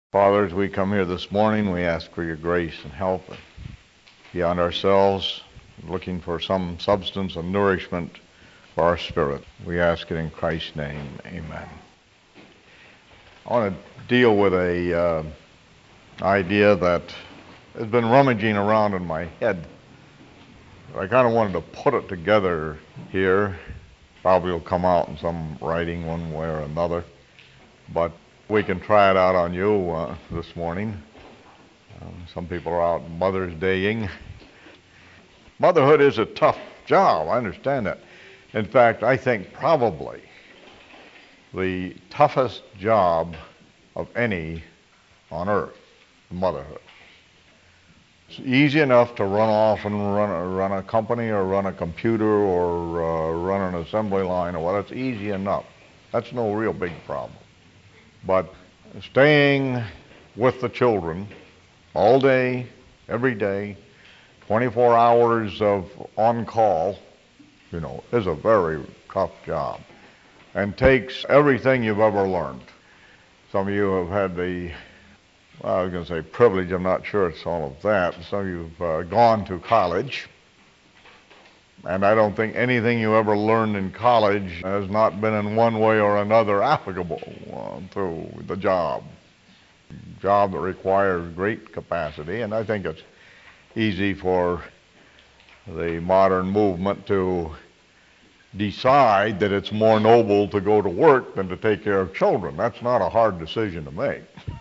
Father, as we come here this morning, we ask for your grace and help beyond ourselves, looking for some substance and nourishment for our spirit. We ask it in Christ's name. Amen. I want to deal with a idea that has been rummaging around in my head. I kind of wanted to put it together here. Probably will come out in some writing one way or another, but we can try it out on you this morning. Some people are out Mother's Daying. Motherhood is a tough job, I understand that. In fact, I think probably the toughest job of any on earth, motherhood. It's easy enough to run off and run a company or run a computer or run an assembly line or what. It's easy enough. That's no real big problem. But staying with the children all day, every day, 24 hours of on-call, is a very tough job and takes everything you've ever learned. Some of you have had I was going to say privilege, I'm not sure it's all of that. Some of you have gone to college, and I don't think anything you ever learned in college has not been in one way or another applicable to the job that requires great capacity, and I think it's easy for the modern movement to decide that it's more noble to go to work than to take care of children. That's not a hard decision to make.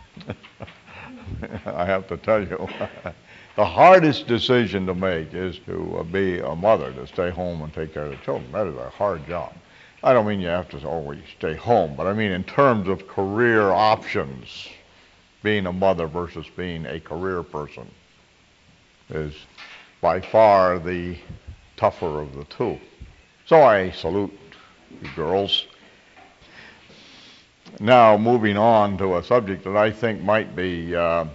I have to tell you. The hardest decision to make is to be a mother, to stay home and take care of the children. That is a hard job. I don't mean you have to always stay home, but I mean in terms of career options, being a mother versus being a career person is by far the tougher of the two. So I salute you girls. Now moving on to a subject that I think might be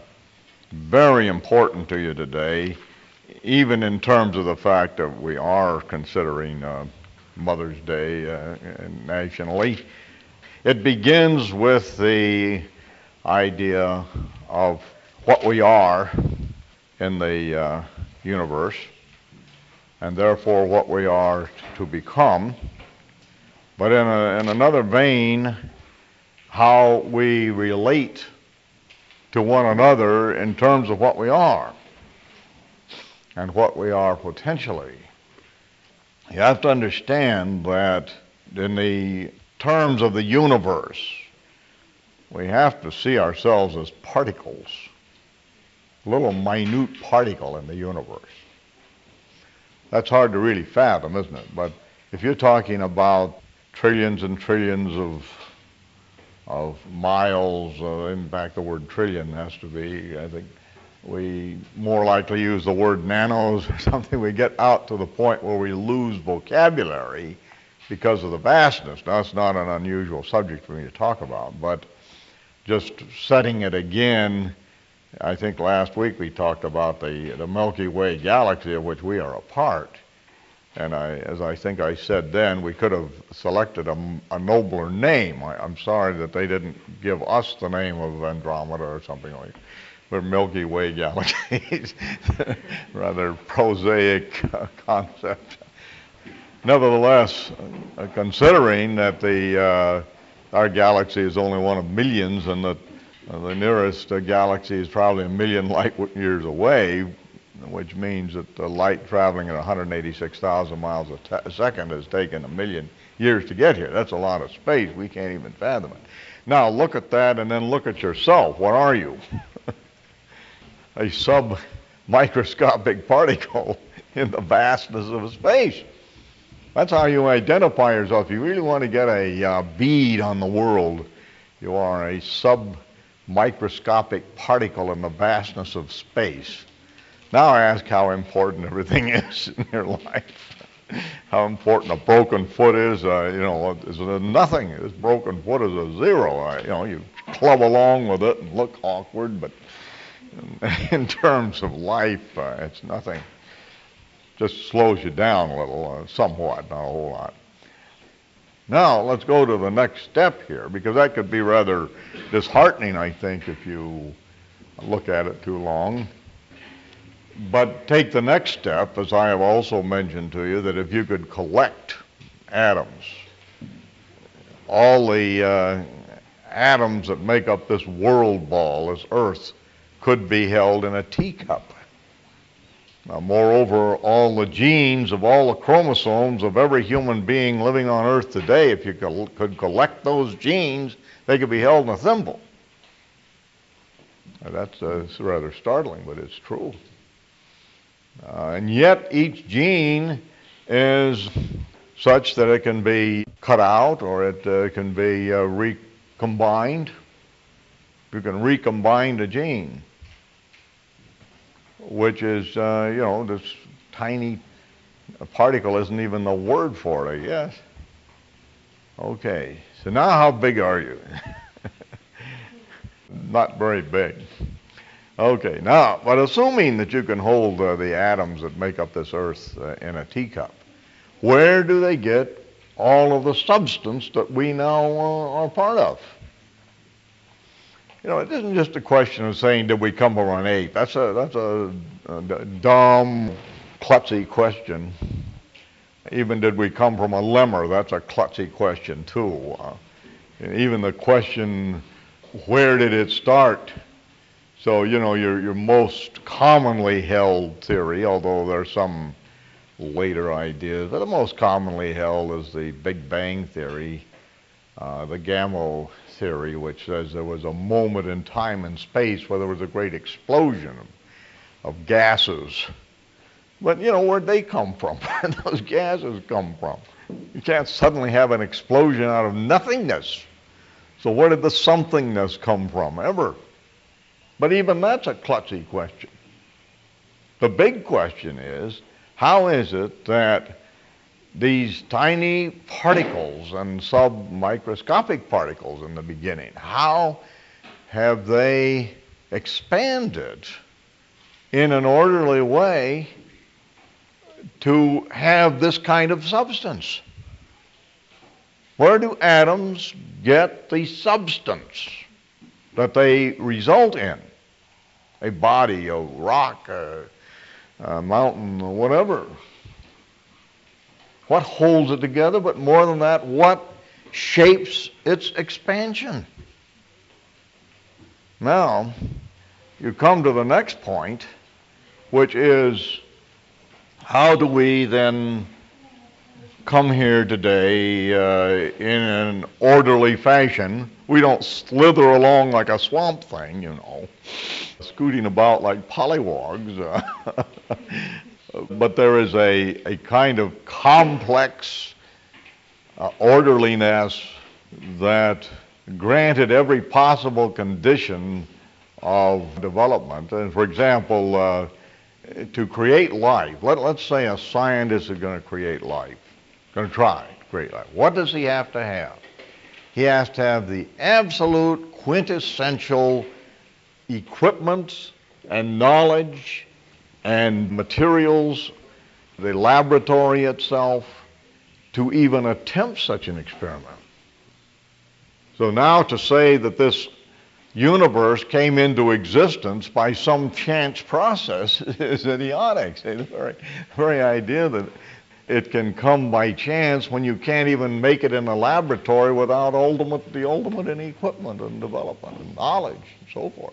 very important to you today, even in terms of the fact that we are considering Mother's Day nationally. It begins with the idea of what we are in the universe, and therefore what we are to become. But in another vein, how we relate to one another in terms of what we are and what we are potentially. You have to understand that in the terms of the universe, we have to see ourselves as particles, a little minute particle in the universe. That's hard to really fathom, isn't it? But if you're talking about trillions and trillions of miles, in fact the word trillion has to be, I think we more likely use the word nanos or something. We get out to the point where we lose vocabulary because of the vastness. Now, it's not an unusual subject for me to talk about, but just setting it again, I think last week we talked about the Milky Way galaxy of which we are a part. And as I think I said then, we could have selected a nobler name. I'm sorry that they didn't give us the name of Andromeda or something like that. We're Milky Way galaxies. Rather prosaic concept. Nevertheless, considering that our galaxy is only one of millions and that the nearest galaxy is probably 1,000,000 light years away, which means that the light traveling at 186,000 miles a second has taken 1,000,000 years to get here. That's a lot of space. We can't even fathom it. Now look at that and then look at yourself. What are you? A sub-microscopic particle in the vastness of space. That's how you identify yourself. If you really want to get a bead on the world, you are a sub-microscopic particle in the vastness of space. Now I ask how important everything is in your life. How important a broken foot is, is nothing. This broken foot is a zero. You club along with it and look awkward, but in terms of life, it's nothing. Just slows you down a little, somewhat, not a whole lot. Now, let's go to the next step here, because that could be rather disheartening, I think, if you look at it too long. But take the next step, as I have also mentioned to you, that if you could collect atoms, all the atoms that make up this world ball, this earth, could be held in a teacup. Now, moreover, all the genes of all the chromosomes of every human being living on earth today, if you could collect those genes, they could be held in a thimble. Now, that's rather startling, but it's true. And yet each gene is such that it can be cut out, or it can be recombined. You can recombine a gene, which is, this tiny particle isn't even the word for it, I guess. Okay, so now how big are you? Not very big. Okay, now, but assuming that you can hold the atoms that make up this earth in a teacup, where do they get all of the substance that we now are part of? It isn't just a question of saying, did we come from an ape? That's a dumb, klutzy question. Even did we come from a lemur? That's a klutzy question too. Even the question, where did it start? So, your most commonly held theory, although there are some later ideas, but the most commonly held is the Big Bang theory, the Gamow theory, which says there was a moment in time and space where there was a great explosion of gases. But, where'd they come from? Where'd those gases come from? You can't suddenly have an explosion out of nothingness. So where did the somethingness come from, ever? But even that's a klutzy question. The big question is, how is it that these tiny particles and submicroscopic particles in the beginning, how have they expanded in an orderly way to have this kind of substance? Where do atoms get the substance that they result in? A body, a rock, a mountain, or whatever. What holds it together? But more than that, what shapes its expansion? Now, you come to the next point, which is, how do we then come here today in an orderly fashion? We don't slither along like a swamp thing, scooting about like pollywogs. But there is a kind of complex orderliness that granted every possible condition of development. And for example, to create life, let's say a scientist is going to create life, going to try to create life. What does he have to have? He has to have the absolute quintessential equipment and knowledge and materials, the laboratory itself, to even attempt such an experiment. So now to say that this universe came into existence by some chance process is idiotic. The very idea that it can come by chance when you can't even make it in a laboratory without the ultimate in equipment and development and knowledge and so forth.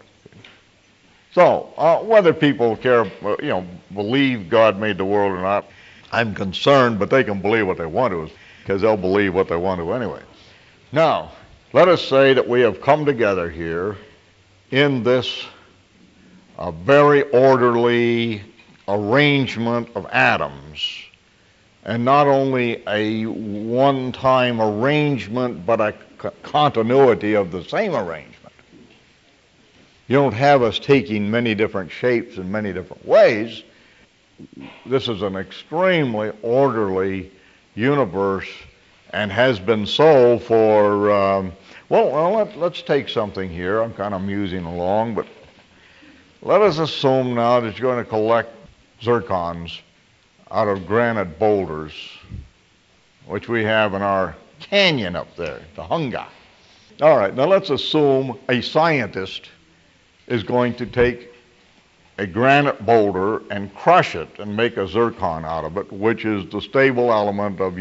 So whether people believe God made the world or not, I'm concerned, but they can believe what they want to, because they'll believe what they want to anyway. Now, let us say that we have come together here in this very orderly arrangement of atoms, and not only a one-time arrangement, but a continuity of the same arrangement. You don't have us taking many different shapes in many different ways. This is an extremely orderly universe and has been so for, let's take something here. I'm kind of musing along, but let us assume now that you're going to collect zircons out of granite boulders, which we have in our canyon up there, the Hunga. All right, now let's assume a scientist is going to take a granite boulder and crush it and make a zircon out of it, which is the stable element of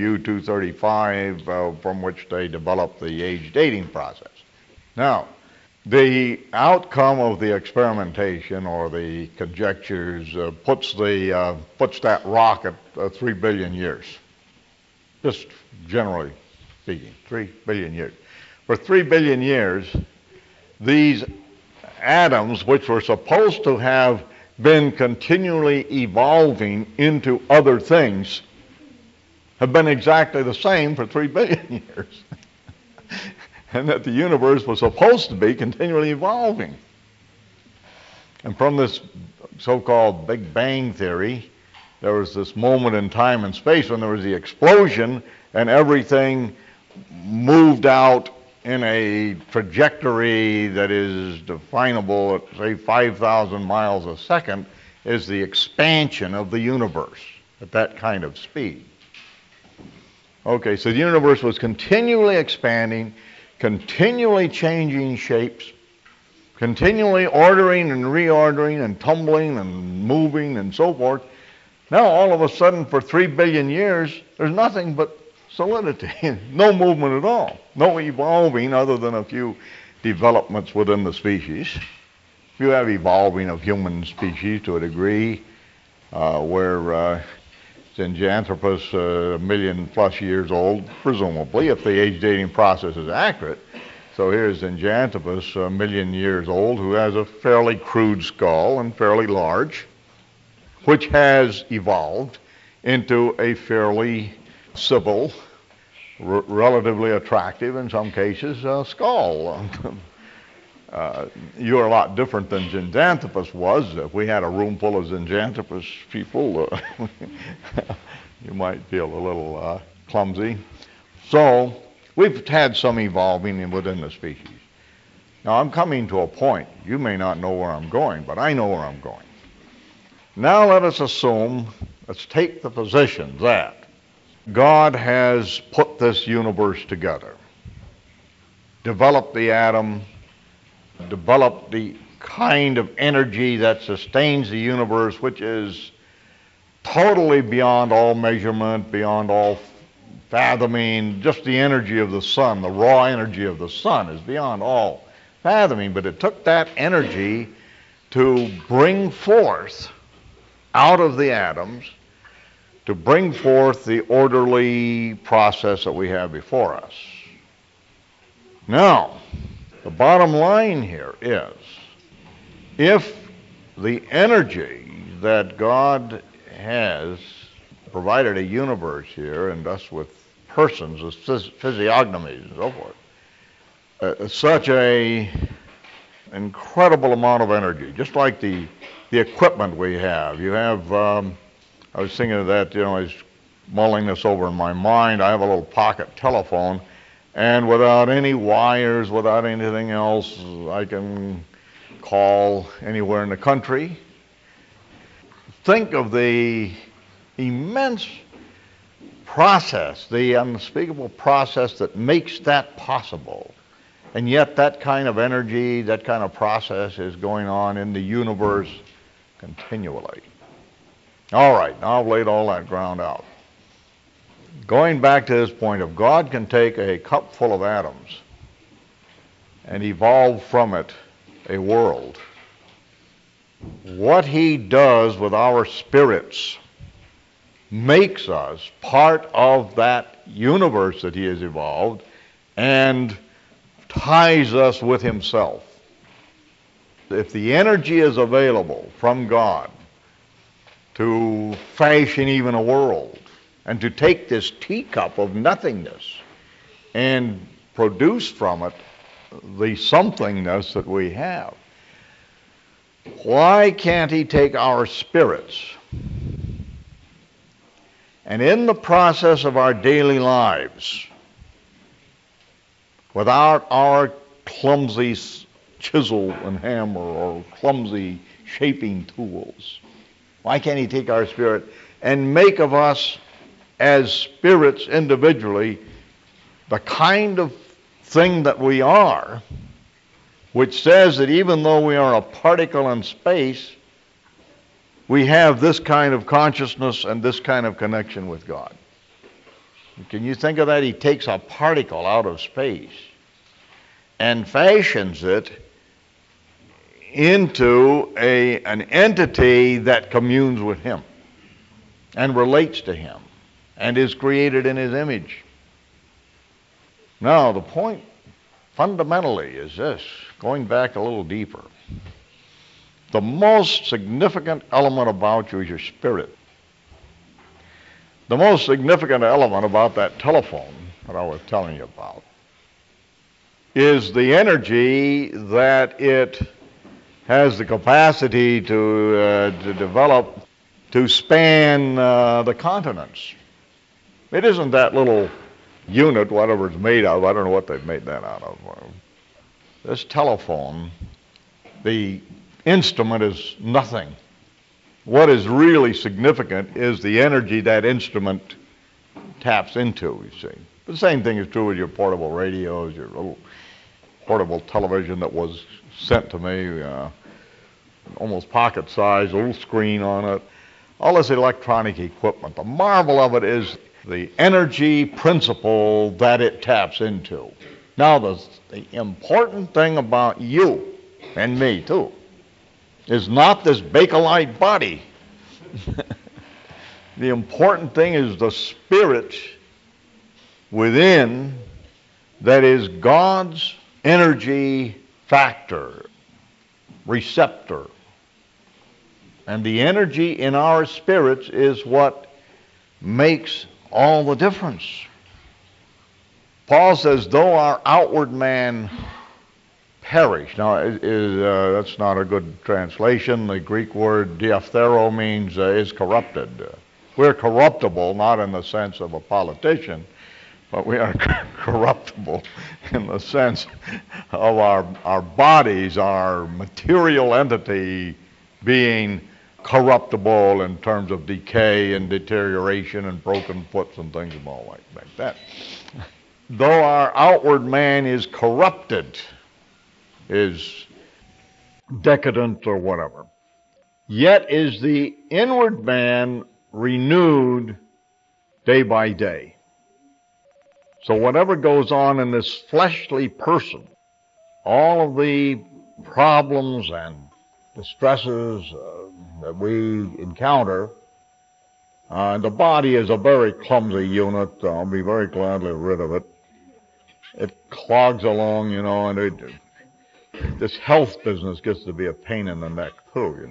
U-235 from which they developed the age dating process. Now, the outcome of the experimentation or the conjectures puts that rock at 3 billion years. Just generally speaking, 3 billion years. For 3 billion years, these atoms, which were supposed to have been continually evolving into other things, have been exactly the same for 3 billion years. And that the universe was supposed to be continually evolving. And from this so-called Big Bang theory, there was this moment in time and space when there was the explosion and everything moved out in a trajectory that is definable at, say, 5,000 miles a second, is the expansion of the universe at that kind of speed. Okay, so the universe was continually expanding, continually changing shapes, continually ordering and reordering and tumbling and moving and so forth. Now, all of a sudden, for 3 billion years, there's nothing but solidity, no movement at all, no evolving other than a few developments within the species. You have evolving of human species to a degree where Zinjanthropus, 1 million plus years old, presumably, if the age dating process is accurate. So here's Zinjanthropus, 1 million years old, who has a fairly crude skull and fairly large, which has evolved into a fairly civil, relatively attractive, in some cases, skull. You're a lot different than Zinjanthropus was. If we had a room full of Zinjanthropus people, you might feel a little clumsy. So we've had some evolving within the species. Now I'm coming to a point. You may not know where I'm going, but I know where I'm going. Now let us assume, let's take the position that God has put this universe together, developed the atom, developed the kind of energy that sustains the universe, which is totally beyond all measurement, beyond all fathoming. Just the energy of the sun, the raw energy of the sun is beyond all fathoming. But it took that energy to bring forth out of the atoms, to bring forth the orderly process that we have before us. Now, the bottom line here is, if the energy that God has provided a universe here, and thus with persons, with physiognomies and so forth, such a incredible amount of energy, just like the equipment we have. You have, I was thinking of that, I was mulling this over in my mind. I have a little pocket telephone, and without any wires, without anything else, I can call anywhere in the country. Think of the immense process, the unspeakable process that makes that possible. And yet that kind of energy, that kind of process is going on in the universe continually. All right, now I've laid all that ground out. Going back to this point, if God can take a cup full of atoms and evolve from it a world, what he does with our spirits makes us part of that universe that he has evolved and ties us with himself. If the energy is available from God to fashion even a world, and to take this teacup of nothingness and produce from it the somethingness that we have, why can't he take our spirits and in the process of our daily lives, without our clumsy chisel and hammer or clumsy shaping tools, why can't he take our spirit and make of us, as spirits individually, the kind of thing that we are, which says that even though we are a particle in space, we have this kind of consciousness and this kind of connection with God. Can you think of that? He takes a particle out of space and fashions it into an entity that communes with him and relates to him and is created in his image. Now, the point fundamentally is this, going back a little deeper. The most significant element about you is your spirit. The most significant element about that telephone that I was telling you about is the energy that it has the capacity to develop to span the continents. It isn't that little unit, whatever it's made of. I don't know what they've made that out of. This telephone, the instrument is nothing. What is really significant is the energy that instrument taps into, you see. The same thing is true with your portable radios, your little portable television that was sent to me, almost pocket size, little screen on it. All this electronic equipment. The marvel of it is the energy principle that it taps into. Now, the important thing about you, and me too, is not this Bakelite body. The important thing is the spirit within that is God's energy factor, receptor. And the energy in our spirits is what makes all the difference. Paul says, though our outward man perish. Now, that's not a good translation. The Greek word diaphthero means is corrupted. We're corruptible, not in the sense of a politician, but we are corruptible in the sense of our bodies, our material entity being corruptible in terms of decay and deterioration and broken foots and things and all like that. Though our outward man is corrupted, is decadent or whatever, yet is the inward man renewed day by day. So whatever goes on in this fleshly person, all of the problems and distresses that we encounter, the body is a very clumsy unit. I'll be very gladly rid of it. It clogs along, and this health business gets to be a pain in the neck too,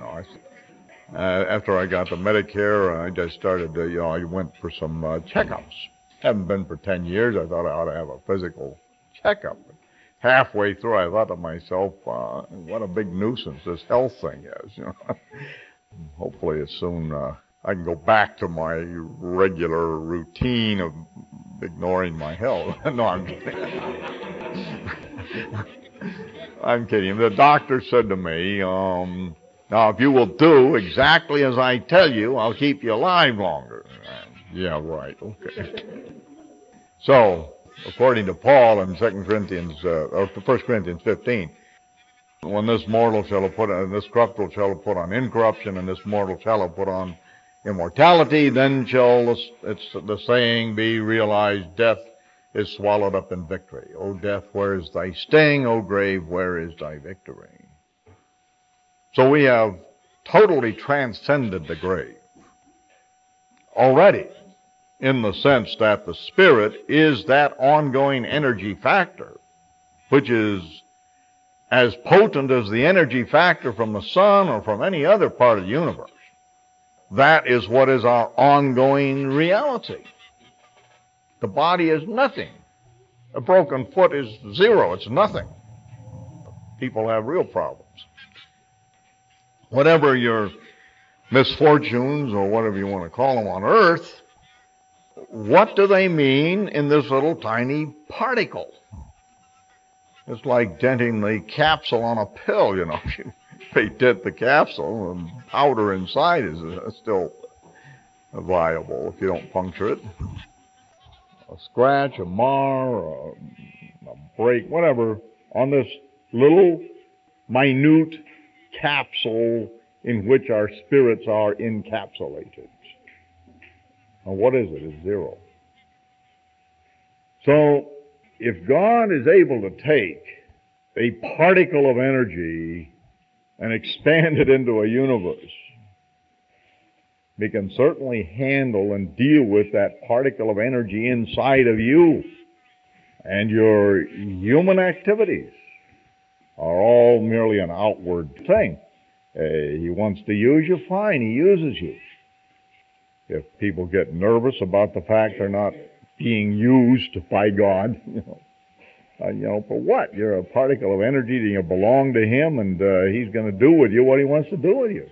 After I got the Medicare, I just started to, I went for some checkups. Haven't been for 10 years. I thought I ought to have a physical checkup. Halfway through, I thought to myself, what a big nuisance this health thing is, Hopefully as soon I can go back to my regular routine of ignoring my health. No, I'm kidding. I'm kidding. The doctor said to me, now if you will do exactly as I tell you, I'll keep you alive longer. Yeah, right, okay. So, according to Paul in 1 Corinthians 15, when this mortal shall have put on, this corruptible shall have put on incorruption, and this mortal shall have put on immortality, then shall the saying be realized, death is swallowed up in victory. O death, where is thy sting? O grave, where is thy victory? So we have totally transcended the grave already, in the sense that the spirit is that ongoing energy factor, which is as potent as the energy factor from the sun or from any other part of the universe. That is what is our ongoing reality. The body is nothing. A broken foot is zero. It's nothing. People have real problems. Whatever your misfortunes or whatever you want to call them on earth, what do they mean in this little tiny particle? It's like denting the capsule on a pill, If they dent the capsule, the powder inside is still viable if you don't puncture it. a scratch, a mar, a break, whatever, on this little minute capsule in which our spirits are encapsulated. And what is it? It's zero. So, if God is able to take a particle of energy and expand it into a universe, He can certainly handle and deal with that particle of energy inside of you. And your human activities are all merely an outward thing. He wants to use you, fine, He uses you. If people get nervous about the fact they're not being used by God, for what? You're a particle of energy, and you belong to Him, and He's going to do with you what He wants to do with you.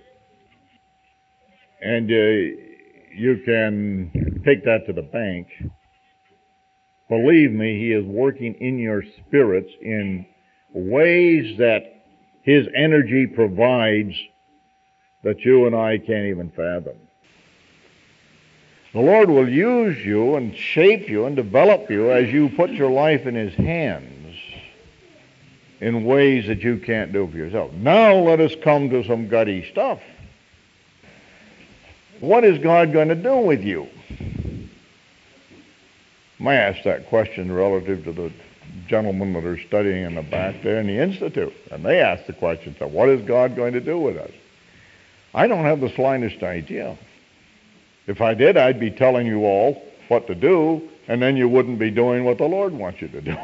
And you can take that to the bank. Believe me, He is working in your spirits in ways that His energy provides that you and I can't even fathom. The Lord will use you and shape you and develop you as you put your life in His hands in ways that you can't do for yourself. Now let us come to some gutty stuff. What is God going to do with you? I asked that question relative to the gentlemen that are studying in the back there in the Institute. And they asked the question, so what is God going to do with us? I don't have the slightest idea. If I did, I'd be telling you all what to do, and then you wouldn't be doing what the Lord wants you to do.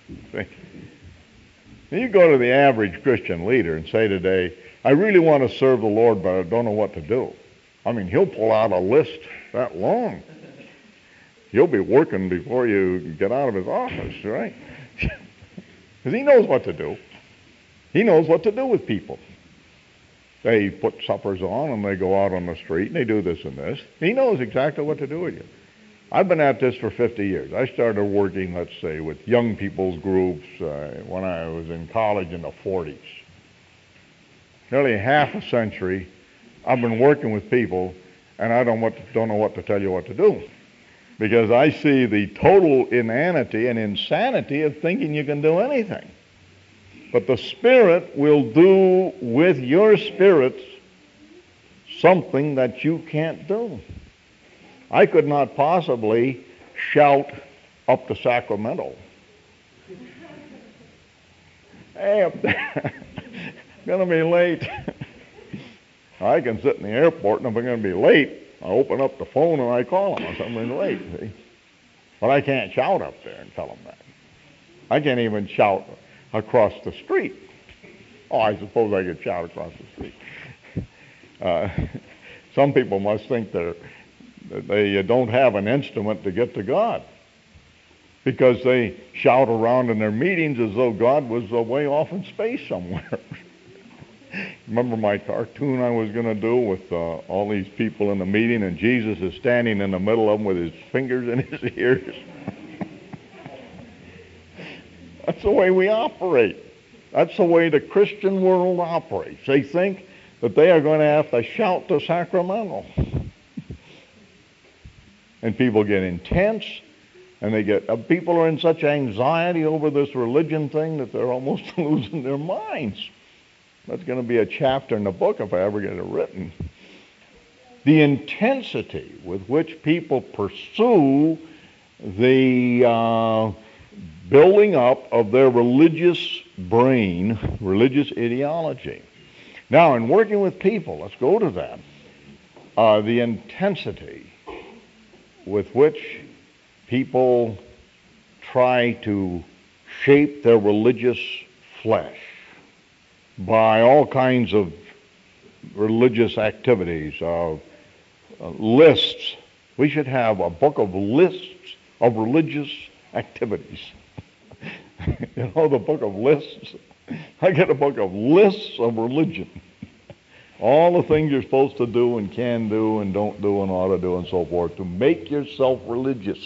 You go to the average Christian leader and say today, I really want to serve the Lord, but I don't know what to do. I mean, he'll pull out a list that long. You'll be working before you get out of his office, right? Because he knows what to do. He knows what to do with people. They put suppers on and they go out on the street and they do this and this. He knows exactly what to do with you. I've been at this for 50 years. I started working, let's say, with young people's groups when I was in college in the 40s. Nearly half a century, I've been working with people, and I don't know what to tell you what to do. Because I see the total inanity and insanity of thinking you can do anything. But the Spirit will do with your spirits something that you can't do. I could not possibly shout up to Sacramento. Hey, up there, gonna be late. I can sit in the airport, and if I'm gonna be late, I open up the phone and I call them. I'm late, see? But I can't shout up there and tell them that. I can't even shout across the street. Oh, I suppose I could shout across the street. Some people must think they don't have an instrument to get to God, because they shout around in their meetings as though God was way off in space somewhere. Remember my cartoon I was going to do with all these people in the meeting, and Jesus is standing in the middle of them with his fingers in his ears? That's the way we operate. That's the way the Christian world operates. They think that they are going to have to shout to Sacramento. And people get intense, and people are in such anxiety over this religion thing that they're almost losing their minds. That's going to be a chapter in the book if I ever get it written. The intensity with which people pursue the building up of their religious brain, religious ideology. Now, in working with people, let's go to that. The intensity with which people try to shape their religious flesh by all kinds of religious activities, lists. We should have a book of lists of religious activities. The book of lists. I get a book of lists of religion. All the things you're supposed to do and can do and don't do and ought to do and so forth to make yourself religious.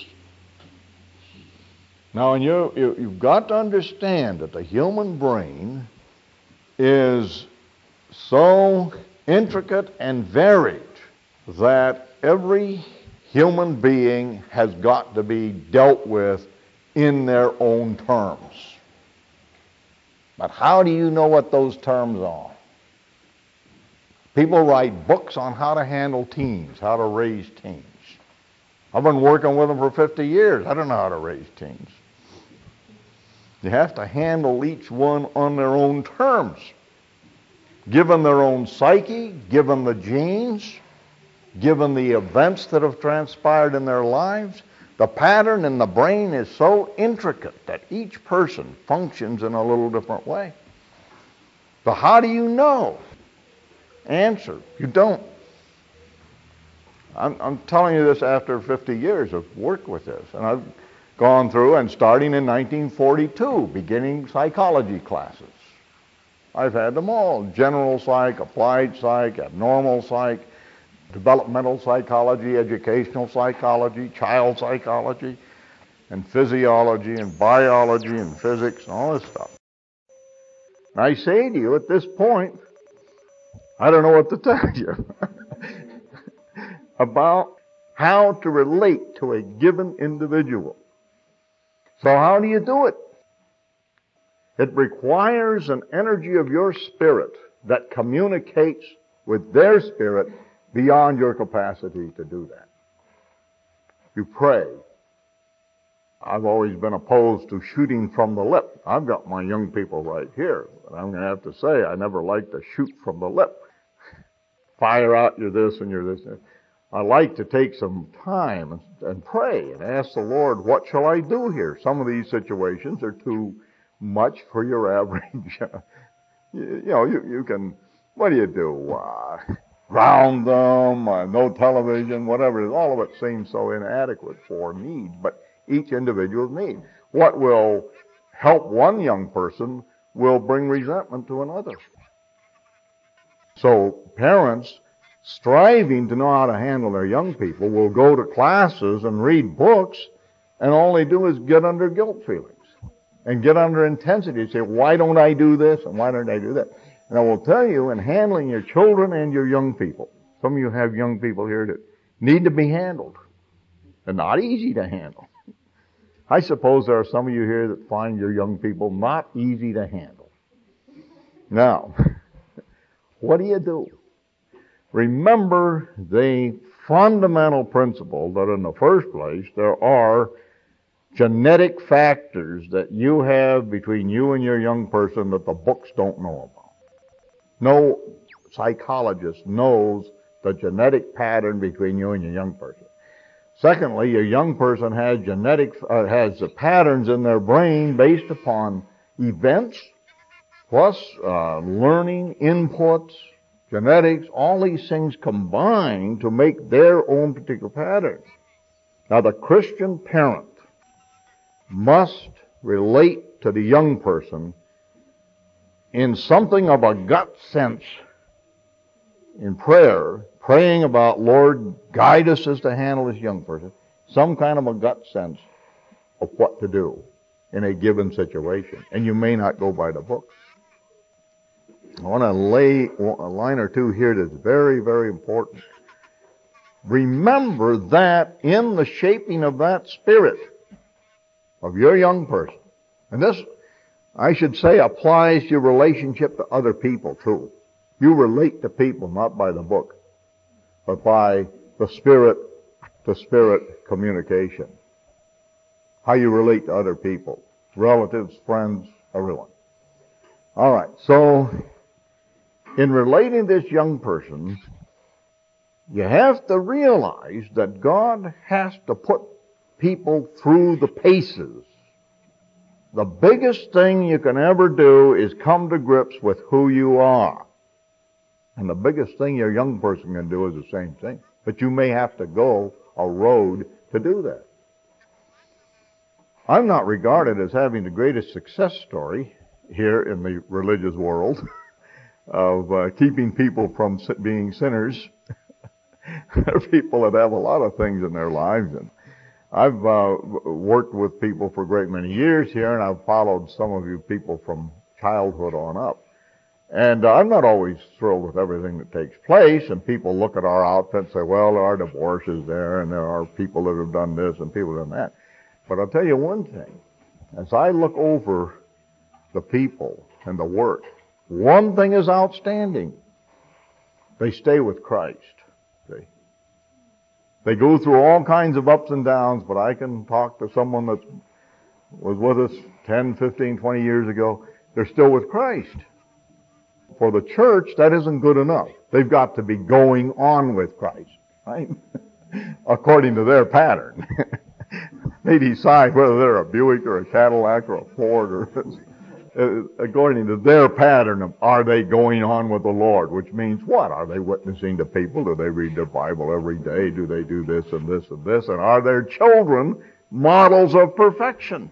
Now, and you've got to understand that the human brain is so intricate and varied that every human being has got to be dealt with in their own terms. But how do you know what those terms are? People write books on how to handle teens, how to raise teens. I've been working with them for 50 years. I don't know how to raise teens. You have to handle each one on their own terms, given their own psyche, given the genes, given the events that have transpired in their lives. The pattern in the brain is so intricate that each person functions in a little different way. So how do you know? Answer, you don't. I'm telling you this after 50 years of work with this. And I've gone through and starting in 1942, beginning psychology classes. I've had them all, general psych, applied psych, abnormal psych, developmental psychology, educational psychology, child psychology, and physiology, and biology, and physics, and all this stuff. And I say to you at this point, I don't know what to tell you about how to relate to a given individual. So how do you do it? It requires an energy of your spirit that communicates with their spirit beyond your capacity to do that. You pray. I've always been opposed to shooting from the lip. I've got my young people right here, but I'm going to have to say I never like to shoot from the lip. Fire out, you're this and you're this. I like to take some time and pray and ask the Lord, what shall I do here? Some of these situations are too much for your average. You can, what do you do? Ground them, no television, whatever it is. All of it seems so inadequate for needs, but each individual's need. What will help one young person will bring resentment to another. So parents striving to know how to handle their young people will go to classes and read books and all they do is get under guilt feelings and get under intensity. Say, why don't I do this and why don't I do that? And I will tell you, in handling your children and your young people, some of you have young people here that need to be handled. They're not easy to handle. I suppose there are some of you here that find your young people not easy to handle. Now, what do? Remember the fundamental principle that in the first place there are genetic factors that you have between you and your young person that the books don't know about. No psychologist knows the genetic pattern between you and your young person. Secondly, your young person has has patterns in their brain based upon events, plus learning, inputs, genetics, all these things combine to make their own particular patterns. Now, the Christian parent must relate to the young person in something of a gut sense in prayer, praying about, Lord, guide us as to handle this young person, some kind of a gut sense of what to do in a given situation. And you may not go by the book. I want to lay a line or two here that's very, very important. Remember that in the shaping of that spirit of your young person, and this, I should say, applies to your relationship to other people too. You relate to people not by the book, but by the spirit-to-spirit communication. How you relate to other people, relatives, friends, everyone. All right, so in relating to this young person, you have to realize that God has to put people through the paces. The biggest thing you can ever do is come to grips with who you are. And the biggest thing your young person can do is the same thing. But you may have to go a road to do that. I'm not regarded as having the greatest success story here in the religious world of keeping people from being sinners. There are people that have a lot of things in their lives, and I've worked with people for a great many years here, and I've followed some of you people from childhood on up. And I'm not always thrilled with everything that takes place, and people look at our outfit and say, well, there are divorces there, and there are people that have done this and people that have done that. But I'll tell you one thing. As I look over the people and the work, one thing is outstanding. They stay with Christ. They go through all kinds of ups and downs, but I can talk to someone that was with us 10, 15, 20 years ago. They're still with Christ. For the church, that isn't good enough. They've got to be going on with Christ, right? According to their pattern. They decide whether they're a Buick or a Cadillac or a Ford or according to their pattern of are they going on with the Lord, which means what? Are they witnessing to people? Do they read their Bible every day? Do they do this and this and this? And are their children models of perfection?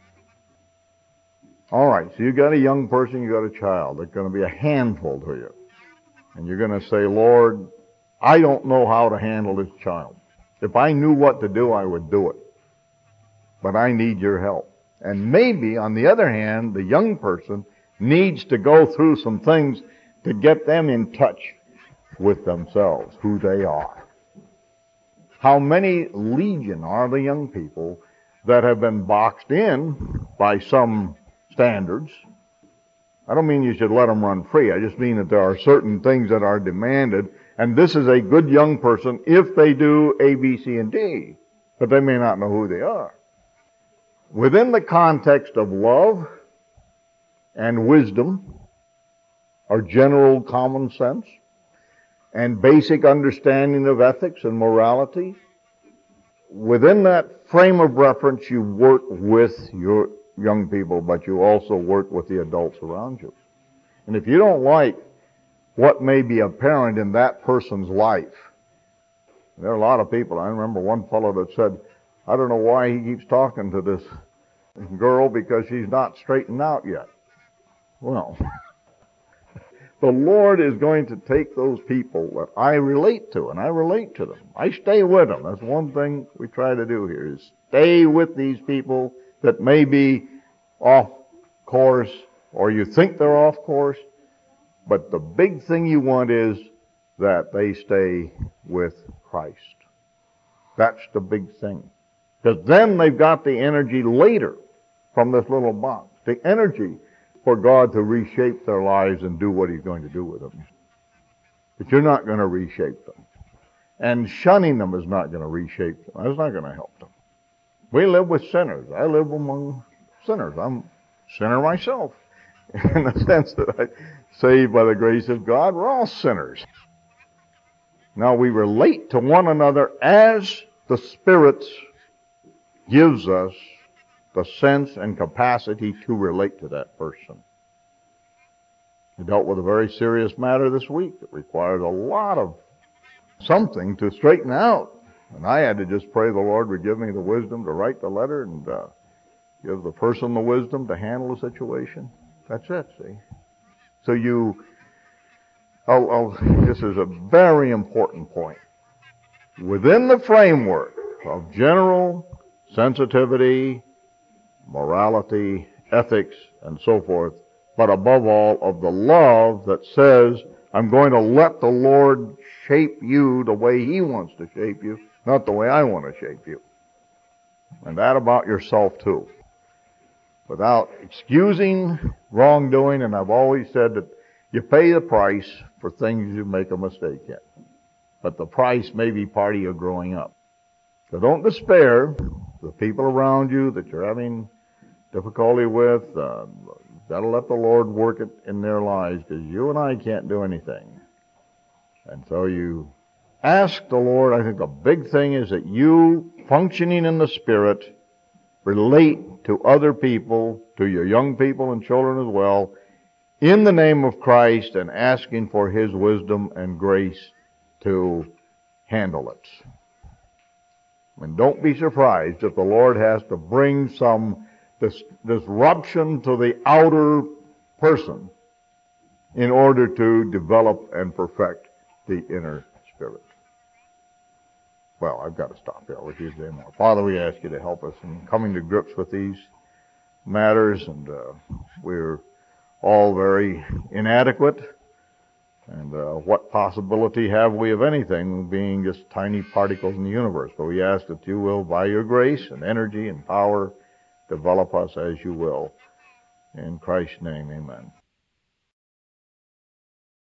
All right, so you got a young person, you got a child. They're going to be a handful to you. And you're going to say, Lord, I don't know how to handle this child. If I knew what to do, I would do it. But I need your help. And maybe, on the other hand, the young person needs to go through some things to get them in touch with themselves, who they are. How many legion are the young people that have been boxed in by some standards? I don't mean you should let them run free. I just mean that there are certain things that are demanded, and this is a good young person if they do A, B, C, and D, but they may not know who they are. Within the context of love and wisdom, or general common sense, and basic understanding of ethics and morality, within that frame of reference you work with your young people, but you also work with the adults around you. And if you don't like what may be apparent in that person's life, there are a lot of people. I remember one fellow that said, I don't know why he keeps talking to this girl because she's not straightened out yet. Well, the Lord is going to take those people that I relate to, and I relate to them. I stay with them. That's one thing we try to do here, is stay with these people that may be off course, or you think they're off course, but the big thing you want is that they stay with Christ. That's the big thing. Because then they've got the energy later from this little box. The energy for God to reshape their lives and do what He's going to do with them. But you're not going to reshape them. And shunning them is not going to reshape them. That's not going to help them. We live with sinners. I live among sinners. I'm a sinner myself. In the sense that I'm saved by the grace of God, we're all sinners. Now we relate to one another as the Spirit gives us the sense and capacity to relate to that person. I dealt with a very serious matter this week that required a lot of something to straighten out. And I had to just pray the Lord would give me the wisdom to write the letter and give the person the wisdom to handle the situation. That's it, see. So this is a very important point. Within the framework of general sensitivity, morality, ethics, and so forth, but above all of the love that says, I'm going to let the Lord shape you the way He wants to shape you, not the way I want to shape you. And that about yourself too. Without excusing wrongdoing, and I've always said that you pay the price for things you make a mistake in. But the price may be part of your growing up. So don't despair. The people around you that you're having difficulty with, you've got to let the Lord work it in their lives, because you and I can't do anything. And so you ask the Lord. I think the big thing is that you, functioning in the Spirit, relate to other people, to your young people and children as well, in the name of Christ, and asking for His wisdom and grace to handle it. And don't be surprised if the Lord has to bring some disruption to the outer person in order to develop and perfect the inner spirit. Well, I've got to stop here. With you today more. Father, we ask you to help us in coming to grips with these matters, and we're all very inadequate. And what possibility have we of anything being just tiny particles in the universe? But we ask that you will, by your grace and energy and power, develop us as you will. In Christ's name, amen.